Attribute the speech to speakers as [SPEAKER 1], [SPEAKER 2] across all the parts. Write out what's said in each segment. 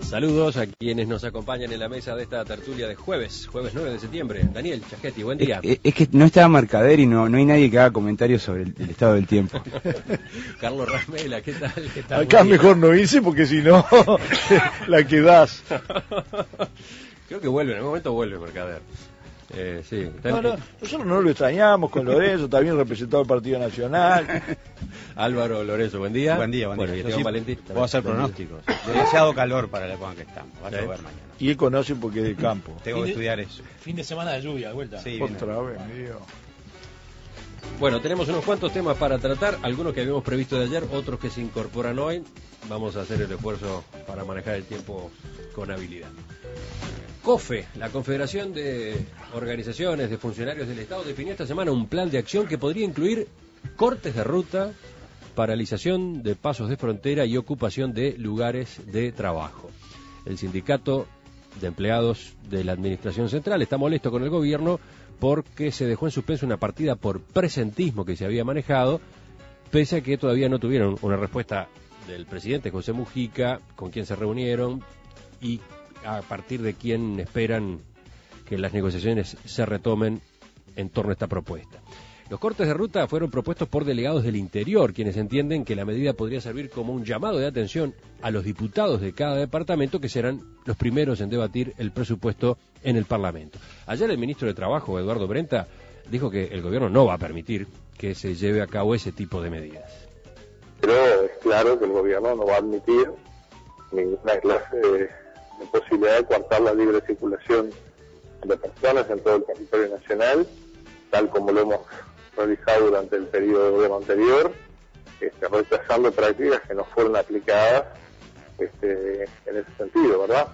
[SPEAKER 1] Saludos a quienes nos acompañan en la mesa de esta tertulia de jueves 9 de septiembre. Daniel Chaschetti, buen día.
[SPEAKER 2] Es que no estaba Mercader y no hay nadie que haga comentarios sobre el estado del tiempo.
[SPEAKER 1] Carlos Rasmela, ¿qué tal?
[SPEAKER 3] Acá mejor no hice porque si no, la quedás.
[SPEAKER 1] Creo que vuelve, en algún momento vuelve Mercader. Sí,
[SPEAKER 3] nosotros no lo extrañamos con Lorenzo, está bien representado el Partido Nacional.
[SPEAKER 1] Álvaro Lorenzo, buen día.
[SPEAKER 4] Buen día.
[SPEAKER 1] Bueno, y Esteban Valentín.
[SPEAKER 4] Puedo hacer pronósticos. Demasiado calor para la época en que estamos. Va a llover mañana.
[SPEAKER 3] Y él conoce porque es de campo.
[SPEAKER 4] Tengo que estudiar eso.
[SPEAKER 5] Fin de semana de lluvia, de vuelta.
[SPEAKER 4] Sí,
[SPEAKER 3] otra vez, mío.
[SPEAKER 1] Bueno, tenemos unos cuantos temas para tratar, algunos que habíamos previsto de ayer, otros que se incorporan hoy. Vamos a hacer el esfuerzo para manejar el tiempo con habilidad. COFE, la Confederación de Organizaciones de Funcionarios del Estado, definió esta semana un plan de acción que podría incluir cortes de ruta, paralización de pasos de frontera y ocupación de lugares de trabajo. El sindicato de empleados de la Administración Central está molesto con el gobierno porque se dejó en suspenso una partida por presentismo que se había manejado, pese a que todavía no tuvieron una respuesta del presidente José Mujica, con quien se reunieron y a partir de quién esperan que las negociaciones se retomen en torno a esta propuesta. Los cortes de ruta fueron propuestos por delegados del interior, quienes entienden que la medida podría servir como un llamado de atención a los diputados de cada departamento, que serán los primeros en debatir el presupuesto en el Parlamento. Ayer el ministro de Trabajo, Eduardo Brenta, dijo que el gobierno no va a permitir que se lleve a cabo ese tipo de medidas.
[SPEAKER 6] Pero es claro que el gobierno no va a admitir ninguna clase de posibilidad de coartar la libre circulación de personas en todo el territorio nacional, tal como lo hemos realizado durante el periodo de gobierno anterior, rechazando prácticas que no fueron aplicadas en ese sentido, ¿verdad?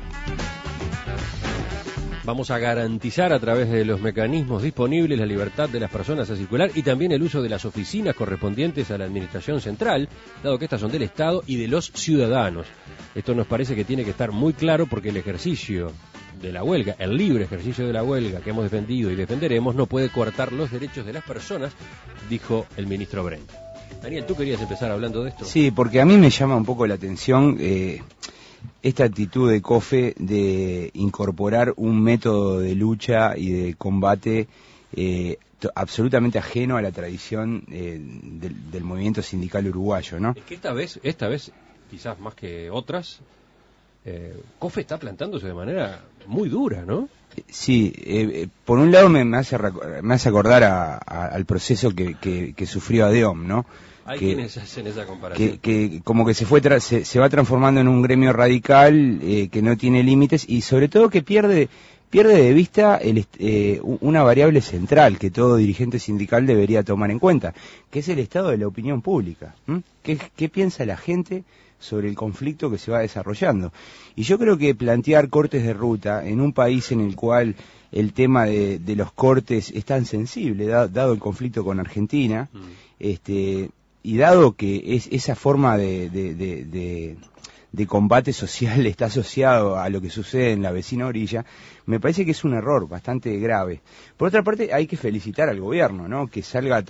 [SPEAKER 1] Vamos a garantizar a través de los mecanismos disponibles la libertad de las personas a circular y también el uso de las oficinas correspondientes a la Administración Central, dado que estas son del Estado y de los ciudadanos. Esto nos parece que tiene que estar muy claro porque el ejercicio de la huelga, el libre ejercicio de la huelga que hemos defendido y defenderemos, no puede coartar los derechos de las personas, dijo el ministro Brent. Daniel, ¿tú querías empezar hablando de esto?
[SPEAKER 2] Sí, porque a mí me llama un poco la atención esta actitud de COFE de incorporar un método de lucha y de combate absolutamente ajeno a la tradición del movimiento sindical uruguayo, ¿no?
[SPEAKER 1] Es que esta vez, quizás más que otras, COFE está plantándose de manera muy dura, ¿no?
[SPEAKER 2] Sí, por un lado me hace acordar al proceso que sufrió ADEOM, ¿no?
[SPEAKER 1] Hay quienes hacen esa comparación.
[SPEAKER 2] Que como que se va transformando en un gremio radical que no tiene límites y sobre todo que pierde de vista una variable central que todo dirigente sindical debería tomar en cuenta, que es el estado de la opinión pública. ¿Qué piensa la gente sobre el conflicto que se va desarrollando? Y yo creo que plantear cortes de ruta en un país en el cual el tema de los cortes es tan sensible, dado el conflicto con Argentina, y dado que esa forma de combate social está asociado a lo que sucede en la vecina orilla, me parece que es un error bastante grave. Por otra parte, hay que felicitar al gobierno, ¿no? Que salga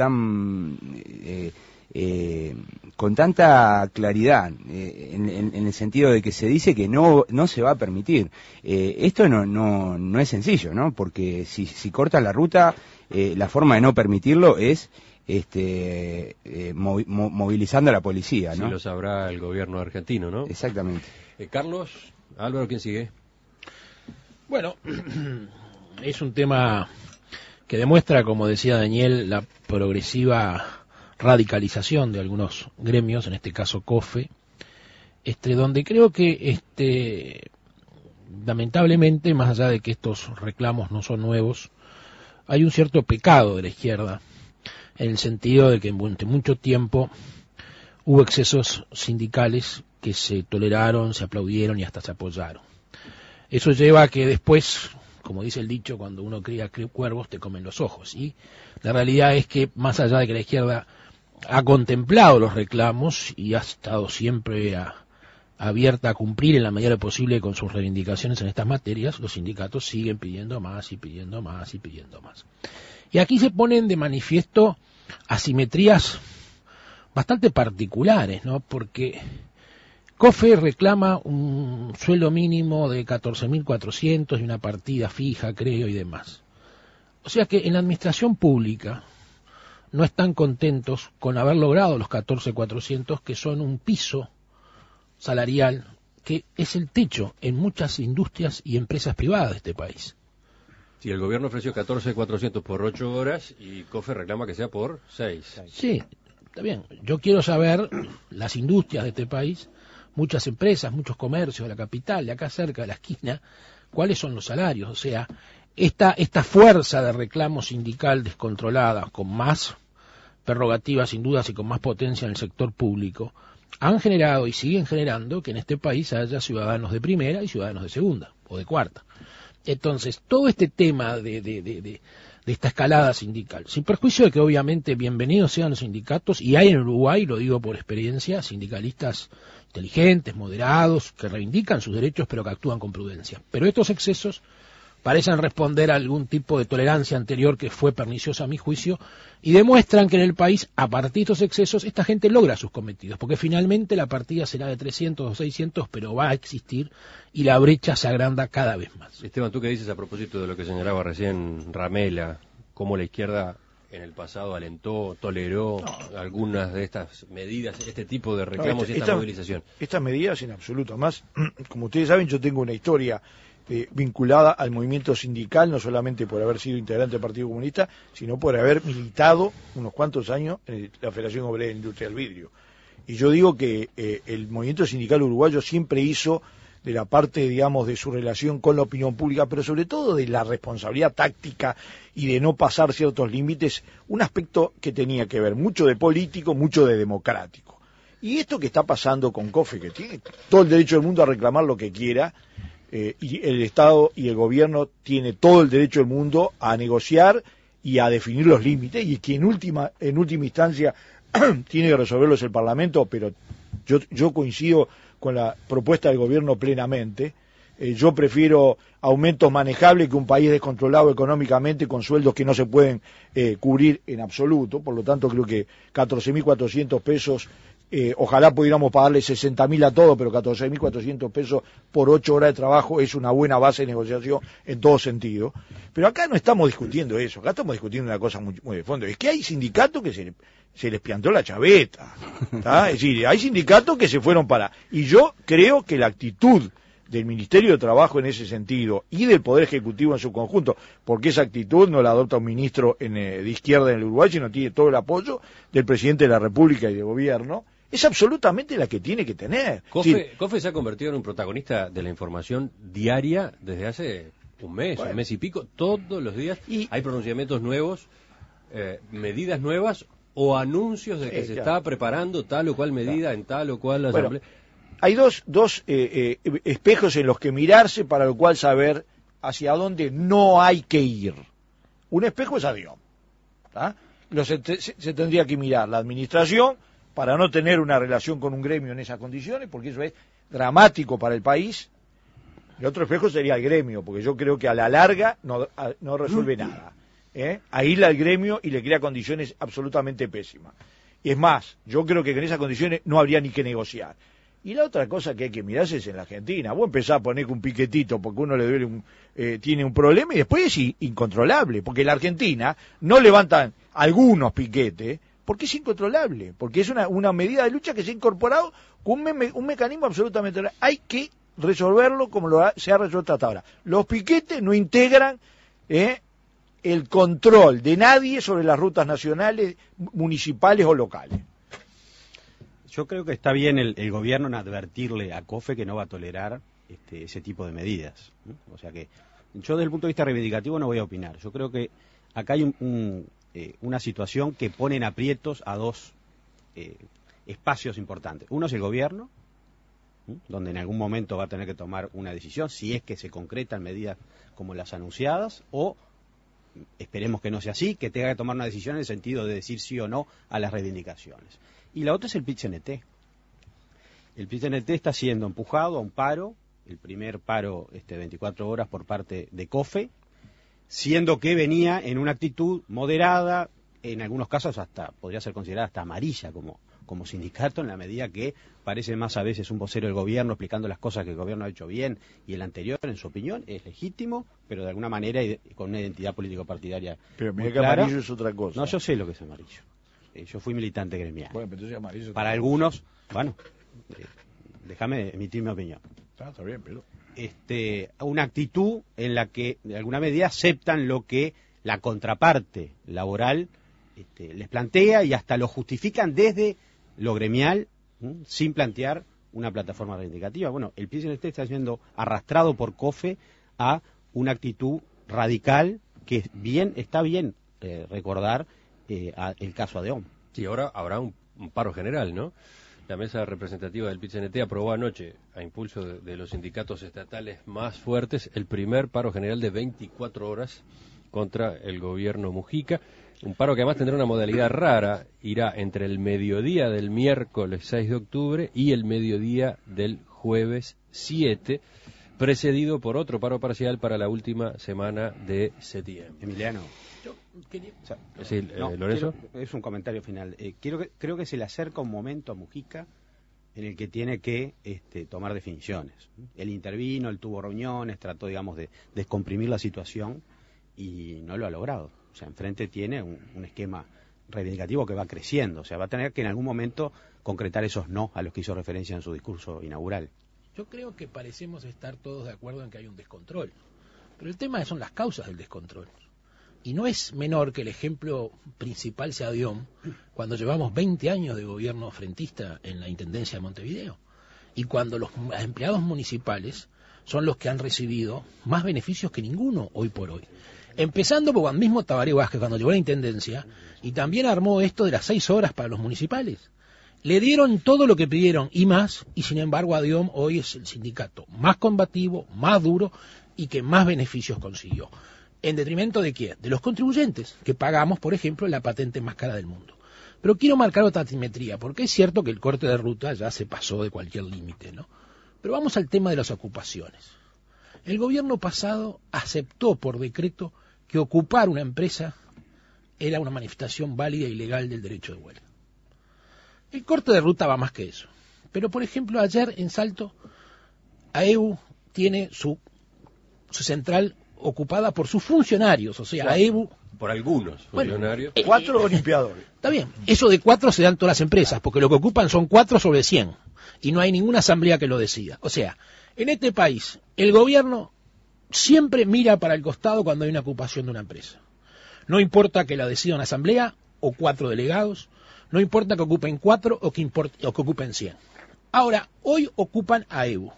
[SPEAKER 2] con tanta claridad, en el sentido de que se dice que no se va a permitir. Esto no es sencillo, ¿no? Porque si corta la ruta, la forma de no permitirlo es movilizando a la policía, ¿no?
[SPEAKER 1] Sí, lo sabrá el gobierno argentino, ¿no?
[SPEAKER 2] Exactamente.
[SPEAKER 1] Carlos, Álvaro, ¿quién sigue?
[SPEAKER 5] Bueno, es un tema que demuestra, como decía Daniel, la progresiva radicalización de algunos gremios, en este caso COFE, donde creo que lamentablemente, más allá de que estos reclamos no son nuevos, hay un cierto pecado de la izquierda, en el sentido de que durante mucho tiempo hubo excesos sindicales que se toleraron, se aplaudieron y hasta se apoyaron. Eso lleva a que después, como dice el dicho, cuando uno cría cuervos te comen los ojos. Y la realidad es que, más allá de que la izquierda ha contemplado los reclamos y ha estado siempre abierta a cumplir en la medida de lo posible con sus reivindicaciones en estas materias, los sindicatos siguen pidiendo más y pidiendo más y pidiendo más. Y aquí se ponen de manifiesto asimetrías bastante particulares, ¿no? Porque COFE reclama un sueldo mínimo de 14.400 y una partida fija, creo, y demás. O sea que en la administración pública no están contentos con haber logrado los 14.400, que son un piso salarial que es el techo en muchas industrias y empresas privadas de este país.
[SPEAKER 1] Si el gobierno ofreció 14.400 por 8 horas y COFE reclama que sea por 6.
[SPEAKER 5] Sí, está bien. Yo quiero saber, las industrias de este país, muchas empresas, muchos comercios de la capital, de acá cerca de la esquina, cuáles son los salarios. O sea, esta fuerza de reclamo sindical descontrolada, con más prerrogativas sin dudas y con más potencia en el sector público, han generado y siguen generando que en este país haya ciudadanos de primera y ciudadanos de segunda o de cuarta. Entonces, todo este tema de esta escalada sindical, sin perjuicio de que obviamente bienvenidos sean los sindicatos, y hay en Uruguay, lo digo por experiencia, sindicalistas inteligentes, moderados, que reivindican sus derechos pero que actúan con prudencia. Pero estos excesos parecen responder a algún tipo de tolerancia anterior que fue perniciosa a mi juicio, y demuestran que en el país, a partir de estos excesos, esta gente logra sus cometidos, porque finalmente la partida será de 300 o 600, pero va a existir y la brecha se agranda cada vez más.
[SPEAKER 1] Esteban, ¿tú qué dices a propósito de lo que señalaba recién Ramela, cómo la izquierda en el pasado alentó, toleró algunas de estas medidas, este tipo de reclamos y esta movilización?
[SPEAKER 3] Estas medidas en absoluto. Además, como ustedes saben, yo tengo una historia vinculada al movimiento sindical, no solamente por haber sido integrante del Partido Comunista, sino por haber militado unos cuantos años en la Federación Obrera de Industria del Vidrio. Y yo digo que el movimiento sindical uruguayo siempre hizo de la parte, digamos, de su relación con la opinión pública, pero sobre todo de la responsabilidad táctica y de no pasar ciertos límites, un aspecto que tenía que ver mucho de político, mucho de democrático. Y esto que está pasando con COFE, que tiene todo el derecho del mundo a reclamar lo que quiera, y el Estado y el gobierno tiene todo el derecho del mundo a negociar y a definir los límites, y que en última instancia tiene que resolverlos el Parlamento, pero yo coincido con la propuesta del gobierno plenamente. Yo prefiero aumentos manejables que un país descontrolado económicamente con sueldos que no se pueden cubrir en absoluto. Por lo tanto, creo que 14.400 pesos, ojalá pudiéramos pagarle 60.000 a todo, pero 14.400 pesos por 8 horas de trabajo es una buena base de negociación en todo sentido. Pero acá no estamos discutiendo eso, acá estamos discutiendo una cosa muy de fondo. Es que hay sindicatos que se les piantó la chaveta, ¿tá? Es decir, hay sindicatos que se fueron para... Y yo creo que la actitud del Ministerio de Trabajo en ese sentido y del Poder Ejecutivo en su conjunto, porque esa actitud no la adopta un ministro de izquierda en el Uruguay, sino tiene todo el apoyo del Presidente de la República y del Gobierno, es absolutamente la que tiene que tener.
[SPEAKER 1] COFE se ha convertido en un protagonista de la información diaria desde hace un mes y pico, todos los días. Y hay pronunciamientos nuevos, medidas nuevas o anuncios de que se está preparando tal o cual medida en tal o cual asamblea.
[SPEAKER 3] Hay dos espejos en los que mirarse para lo cual saber hacia dónde no hay que ir. Un espejo es avión. Se tendría que mirar la administración para no tener una relación con un gremio en esas condiciones, porque eso es dramático para el país. El otro espejo sería el gremio, porque yo creo que a la larga no resuelve nada. Aísla al gremio y le crea condiciones absolutamente pésimas. Y es más, yo creo que en esas condiciones no habría ni que negociar. Y la otra cosa que hay que mirarse es en la Argentina. Vos empezás a poner un piquetito porque uno le duele tiene un problema y después es incontrolable, porque en la Argentina no levantan algunos piquetes porque es incontrolable, porque es una medida de lucha que se ha incorporado con un mecanismo absolutamente... Hay que resolverlo como se ha resuelto hasta ahora. Los piquetes no integran el control de nadie sobre las rutas nacionales, municipales o locales.
[SPEAKER 4] Yo creo que está bien el gobierno en advertirle a COFE que no va a tolerar ese tipo de medidas, ¿no? O sea que yo desde el punto de vista reivindicativo no voy a opinar. Yo creo que acá hay una situación que pone en aprietos a dos espacios importantes. Uno es el gobierno, ¿sí?, donde en algún momento va a tener que tomar una decisión, si es que se concretan medidas como las anunciadas, o esperemos que no sea así, que tenga que tomar una decisión en el sentido de decir sí o no a las reivindicaciones. Y la otra es el PIT-CNT. El PIT-CNT está siendo empujado a un paro, el primer paro 24 horas por parte de COFE, siendo que venía en una actitud moderada, en algunos casos hasta podría ser considerada hasta amarilla, como como sindicato, en la medida que parece más a veces un vocero del gobierno explicando las cosas que el gobierno ha hecho bien y el anterior, en su opinión, es legítimo, pero de alguna manera y con una identidad político-partidaria.
[SPEAKER 3] Pero
[SPEAKER 4] muy
[SPEAKER 3] mira que
[SPEAKER 4] clara.
[SPEAKER 3] amarillo es otra cosa.
[SPEAKER 4] No, yo sé lo que es amarillo. Yo fui militante gremial.
[SPEAKER 3] Bueno, pero entonces amarillo
[SPEAKER 4] Para algunos, bueno, déjame emitir mi opinión.
[SPEAKER 3] está bien, pero...
[SPEAKER 4] Una actitud en la que de alguna medida aceptan lo que la contraparte laboral les plantea y hasta lo justifican desde lo gremial, sin plantear una plataforma reivindicativa. Bueno, el PCNT está siendo arrastrado por COFE a una actitud radical que está bien recordar el caso ADEOM.
[SPEAKER 1] Sí, ahora habrá un paro general, ¿no? La mesa representativa del PCNT aprobó anoche, a impulso de los sindicatos estatales más fuertes, el primer paro general de 24 horas contra el gobierno Mujica. Un paro que además tendrá una modalidad rara, irá entre el mediodía del miércoles 6 de octubre y el mediodía del jueves 7, precedido por otro paro parcial para la última semana de septiembre.
[SPEAKER 4] Emiliano.
[SPEAKER 1] Lorenzo.
[SPEAKER 4] Es un comentario final. Creo que se le acerca un momento a Mujica en el que tiene que tomar definiciones. Él intervino, él tuvo reuniones, trató, digamos, de descomprimir la situación y no lo ha logrado. O sea, enfrente tiene un esquema reivindicativo que va creciendo. O sea, va a tener que en algún momento concretar esos no a los que hizo referencia en su discurso inaugural.
[SPEAKER 5] Yo creo que parecemos estar todos de acuerdo en que hay un descontrol. Pero el tema son las causas del descontrol. Y no es menor que el ejemplo principal sea ADEOM, cuando llevamos 20 años de gobierno frentista en la Intendencia de Montevideo, y cuando los empleados municipales son los que han recibido más beneficios que ninguno hoy por hoy. Empezando por el mismo Tabaré Vázquez, cuando llegó a la Intendencia, y también armó esto de las 6 horas para los municipales. Le dieron todo lo que pidieron y más, y sin embargo ADEOM hoy es el sindicato más combativo, más duro, y que más beneficios consiguió. ¿En detrimento de quién? De los contribuyentes, que pagamos, por ejemplo, la patente más cara del mundo. Pero quiero marcar otra asimetría, porque es cierto que el corte de ruta ya se pasó de cualquier límite, ¿no? Pero vamos al tema de las ocupaciones. El gobierno pasado aceptó por decreto que ocupar una empresa era una manifestación válida y legal del derecho de huelga. El corte de ruta va más que eso. Pero, por ejemplo, ayer en Salto, AEBU tiene su central ocupada por sus funcionarios, o sea, AEBU...
[SPEAKER 1] Por algunos funcionarios.
[SPEAKER 3] 4 limpiadores.
[SPEAKER 5] Está bien, eso de 4 se dan todas las empresas, porque lo que ocupan son 4 sobre 100, y no hay ninguna asamblea que lo decida. O sea, en este país, el gobierno siempre mira para el costado cuando hay una ocupación de una empresa. No importa que la decida una asamblea o 4 delegados, no importa que ocupen 4 o que ocupen 100. Ahora, hoy ocupan AEBU,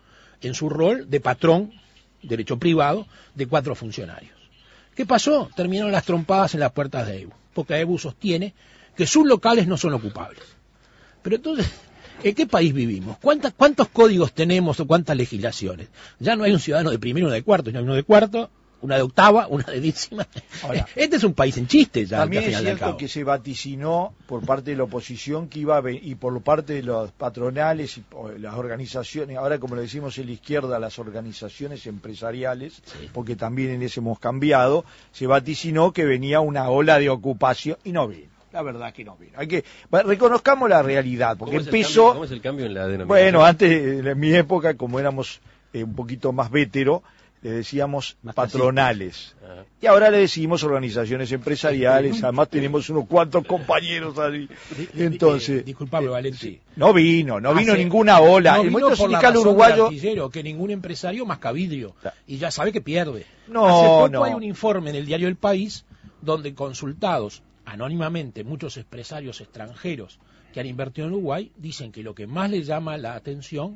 [SPEAKER 5] en su rol de patrón, derecho privado, de 4 funcionarios. ¿Qué pasó? Terminaron las trompadas en las puertas de AEBU, porque AEBU sostiene que sus locales no son ocupables. Pero entonces, ¿en qué país vivimos? ¿Cuántos códigos tenemos o cuántas legislaciones? Ya no hay un ciudadano de primero, uno de cuarto, sino uno de cuarto, una de octava, una de décima. Ahora, este es un país en chiste ya.
[SPEAKER 3] También es cierto que se vaticinó por parte de la oposición que iba y por parte de los patronales y las organizaciones, ahora como le decimos en la izquierda, las organizaciones empresariales, sí, porque también en ese hemos cambiado, se vaticinó que venía una ola de ocupación y no vino. La verdad que no vino. Reconozcamos la realidad, porque empezó...
[SPEAKER 1] ¿Cómo es el cambio en la denominación?
[SPEAKER 3] Bueno, antes, en mi época, como éramos un poquito más vétero, le decíamos más patronales. Y ahora le decimos organizaciones empresariales, además tenemos unos cuantos compañeros ahí. Entonces,
[SPEAKER 5] disculpame, Valenti.
[SPEAKER 3] No vino ninguna ola.
[SPEAKER 5] No
[SPEAKER 3] el
[SPEAKER 5] movimiento
[SPEAKER 3] sindical uruguayo,
[SPEAKER 5] que ningún empresario más cavidrio, y ya sabe que pierde.
[SPEAKER 3] No,
[SPEAKER 5] Hace poco hay un informe en el diario El País donde consultados anónimamente muchos empresarios extranjeros que han invertido en Uruguay dicen que lo que más les llama la atención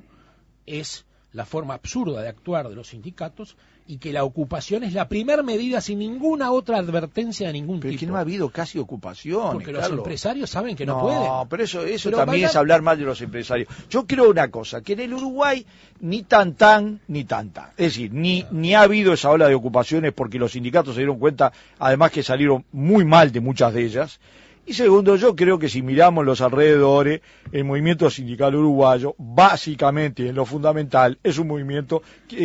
[SPEAKER 5] es la forma absurda de actuar de los sindicatos y que la ocupación es la primera medida sin ninguna otra advertencia de ningún tipo.
[SPEAKER 3] Pero es que no ha habido casi ocupación.
[SPEAKER 5] Porque los empresarios saben que no
[SPEAKER 3] pueden.
[SPEAKER 5] No,
[SPEAKER 3] pero eso también es hablar mal de los empresarios. Yo creo una cosa, que en el Uruguay ni tan. Es decir, ni ha habido esa ola de ocupaciones porque los sindicatos se dieron cuenta, además que salieron muy mal de muchas de ellas. Y segundo, yo creo que si miramos los alrededores, el movimiento sindical uruguayo, básicamente en lo fundamental, es un movimiento que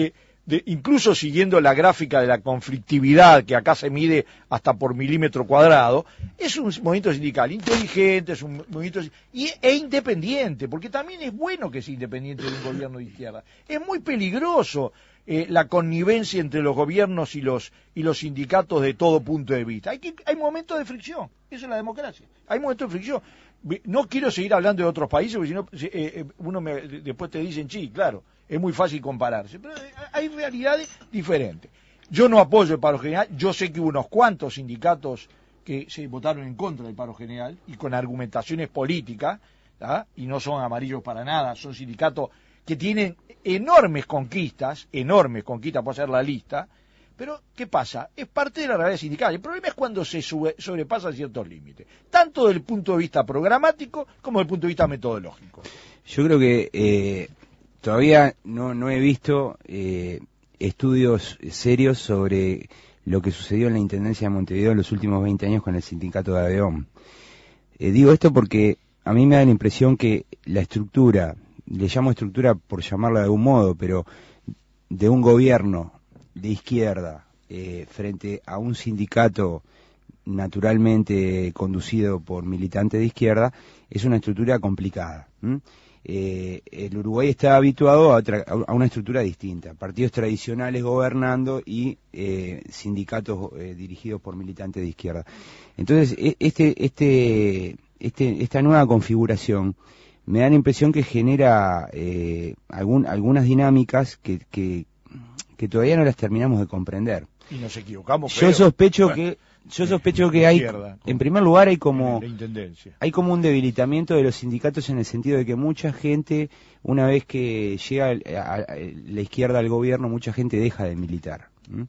[SPEAKER 3] incluso siguiendo la gráfica de la conflictividad que acá se mide hasta por milímetro cuadrado, es un movimiento sindical inteligente, es un movimiento e independiente, porque también es bueno que sea independiente de un gobierno de izquierda. Es muy peligroso la connivencia entre los gobiernos y los sindicatos de todo punto de vista. Hay momentos de fricción, eso es la democracia, hay momentos de fricción. No quiero seguir hablando de otros países, porque si no, después te dicen, sí, claro, es muy fácil compararse, pero hay realidades diferentes. Yo no apoyo el paro general, yo sé que hubo unos cuantos sindicatos que se votaron en contra del paro general y con argumentaciones políticas, ¿tá? Y no son amarillos para nada, son sindicatos que tienen enormes conquistas, puedo hacer la lista, pero ¿qué pasa? Es parte de la realidad sindical. El problema es cuando se sobrepasan ciertos límites, tanto desde el punto de vista programático como desde el punto de vista metodológico.
[SPEAKER 2] Yo creo que todavía no he visto estudios serios sobre lo que sucedió en la Intendencia de Montevideo en los últimos 20 años con el sindicato de ADEOM. Digo esto porque a mí me da la impresión que la estructura, le llamo estructura por llamarla de algún modo, pero de un gobierno de izquierda frente a un sindicato naturalmente conducido por militantes de izquierda, es una estructura complicada. El Uruguay está habituado a una estructura distinta, partidos tradicionales gobernando y sindicatos dirigidos por militantes de izquierda. Entonces, esta nueva configuración me da la impresión que genera algunas dinámicas que todavía no las terminamos de comprender.
[SPEAKER 3] Y nos equivocamos.
[SPEAKER 2] Yo sospecho que hay, en primer lugar, hay como un debilitamiento de los sindicatos en el sentido de que mucha gente, una vez que llega la izquierda al gobierno, mucha gente deja de militar.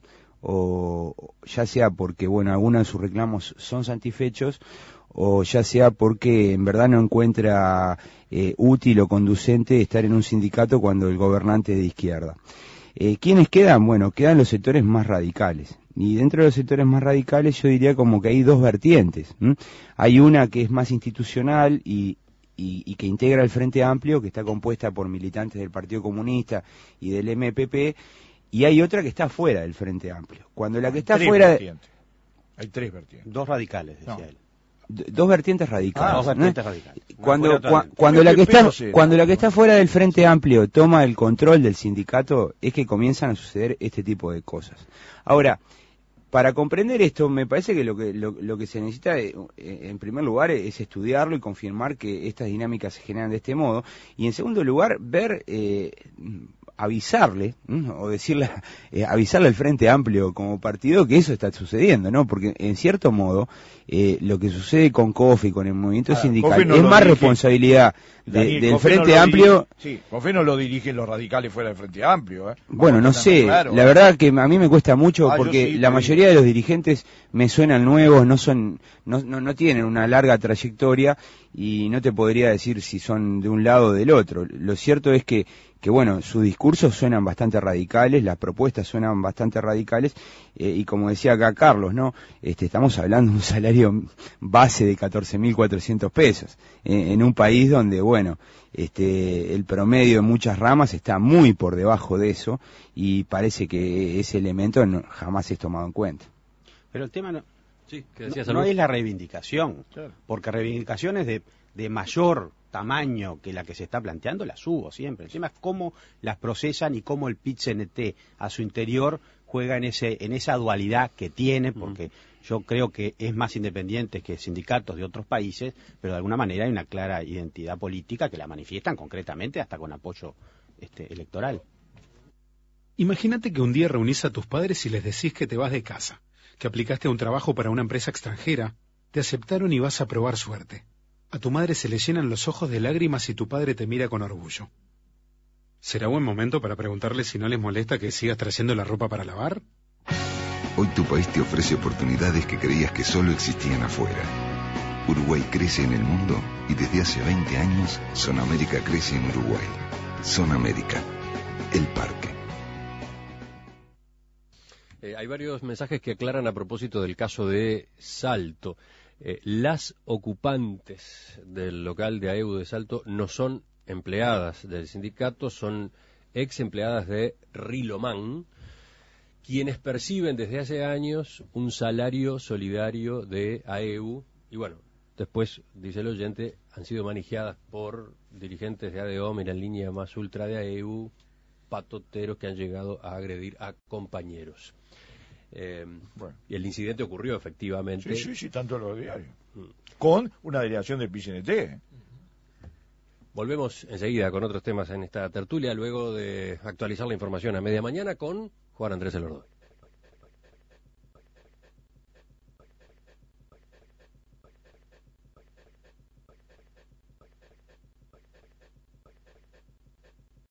[SPEAKER 2] O ya sea porque, bueno, algunos de sus reclamos son satisfechos, o ya sea porque en verdad no encuentra útil o conducente estar en un sindicato cuando el gobernante es de izquierda. ¿Quiénes quedan? Bueno, quedan los sectores más radicales. Y dentro de los sectores más radicales yo diría como que hay dos vertientes. Hay una que es más institucional y que integra el Frente Amplio, que está compuesta por militantes del Partido Comunista y del MPP, y hay otra que está fuera del Frente Amplio. Cuando la que está fuera...
[SPEAKER 3] Hay tres vertientes.
[SPEAKER 4] Dos radicales, decía él.
[SPEAKER 2] Dos vertientes radicales.
[SPEAKER 4] Dos vertientes radicales.
[SPEAKER 2] Cuando la que está fuera del Frente Amplio toma el control del sindicato, es que comienzan a suceder este tipo de cosas. Ahora, para comprender esto, me parece que lo que se necesita, en primer lugar, es estudiarlo y confirmar que estas dinámicas se generan de este modo, y en segundo lugar, ver... avisarle, o decirle, avisarle al Frente Amplio como partido que eso está sucediendo, ¿no? Porque en cierto modo, lo que sucede con COFE y con el movimiento sindical es más responsabilidad del Frente Amplio.
[SPEAKER 3] Sí, COFE no lo dirigen los radicales fuera del Frente Amplio,
[SPEAKER 2] Bueno, no sé, la verdad que a mí me cuesta mucho porque la mayoría de los dirigentes me suenan nuevos, no tienen una larga trayectoria y no te podría decir si son de un lado o del otro. Lo cierto es que bueno, sus discursos suenan bastante radicales, las propuestas suenan bastante radicales, y como decía acá Carlos, ¿no? Estamos hablando de un salario base de 14.400 pesos, en un país donde, bueno, el promedio en muchas ramas está muy por debajo de eso, y parece que ese elemento jamás es tomado en cuenta.
[SPEAKER 4] Pero el tema no
[SPEAKER 1] no
[SPEAKER 4] es la reivindicación, claro. Porque reivindicaciones de mayor tamaño que la que se está planteando las hubo siempre. El tema es cómo las procesan y cómo el PIT-CNT a su interior juega en esa dualidad que tiene, porque yo creo que es más independiente que sindicatos de otros países, pero de alguna manera hay una clara identidad política que la manifiestan concretamente hasta con apoyo electoral.
[SPEAKER 7] Imagínate que un día reunís a tus padres y les decís que te vas de casa, que aplicaste a un trabajo para una empresa extranjera, te aceptaron y vas a probar suerte. A tu madre se le llenan los ojos de lágrimas y tu padre te mira con orgullo. ¿Será buen momento para preguntarle si no les molesta que sigas trayendo la ropa para lavar?
[SPEAKER 8] Hoy tu país te ofrece oportunidades que creías que solo existían afuera. Uruguay crece en el mundo y desde hace 20 años Zona América crece en Uruguay. Zona América, el parque.
[SPEAKER 1] Hay varios mensajes que aclaran a propósito del caso de Salto. Las ocupantes del local de AEU de Salto no son empleadas del sindicato, son ex empleadas de Rilomán, quienes perciben desde hace años un salario solidario de AEU, y bueno, después, dice el oyente, han sido manejadas por dirigentes de ADO, en línea más ultra de AEU, patoteros que han llegado a agredir a compañeros. Y el incidente ocurrió efectivamente.
[SPEAKER 3] Sí, tanto en los diarios. Con una delegación del PCNT.
[SPEAKER 1] Volvemos enseguida con otros temas en esta tertulia, luego de actualizar la información a media mañana con Juan Andrés Elordoy.